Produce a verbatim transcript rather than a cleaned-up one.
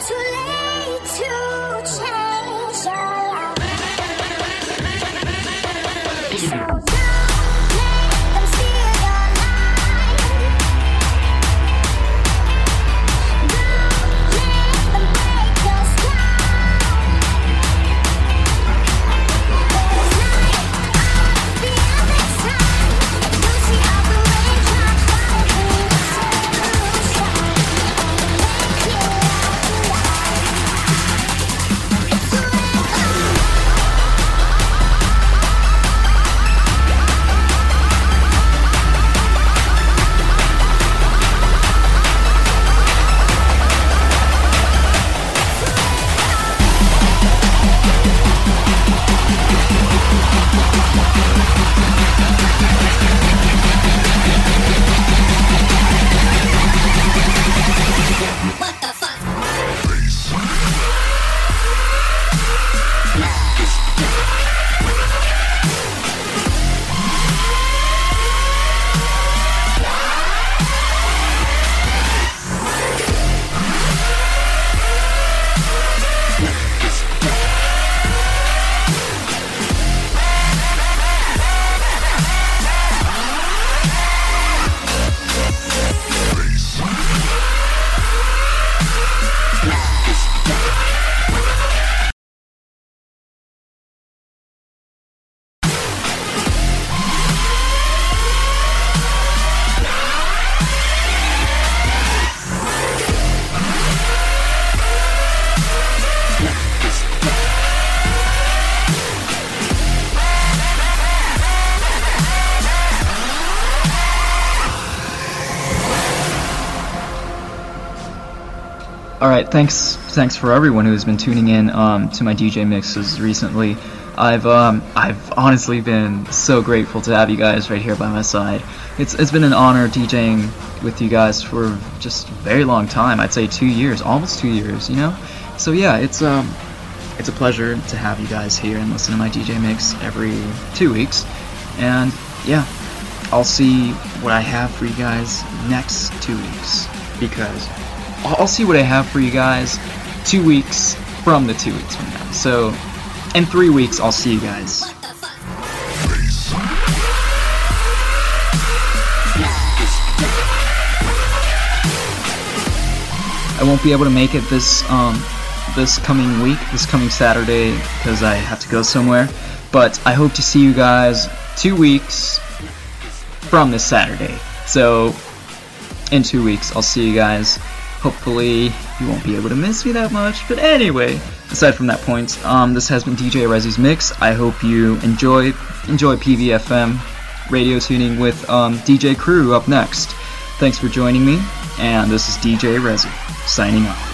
Alright, thanks thanks for everyone who's been tuning in um, to my D J mixes recently. I've um, I've honestly been so grateful to have you guys right here by my side. It's it's been an honor DJing with you guys for just a very long time. I'd say two years, almost two years, you know? So yeah, it's um it's a pleasure to have you guys here and listen to my D J mix every two weeks. And yeah, I'll see what I have for you guys next two weeks because I'll see what I have for you guys two weeks from the two weeks from now. So, in three weeks, I'll see you guys. I won't be able to make it this um this coming week, this coming Saturday, because I have to go somewhere. But I hope to see you guys two weeks from this Saturday. So, in two weeks, I'll see you guys. Hopefully, you won't be able to miss me that much. But anyway, aside from that point, um, this has been D J Rezzy's Mix. I hope you enjoy enjoy P V F M radio tuning with um, D J Crew up next. Thanks for joining me, and this is D J Rezzy, signing off.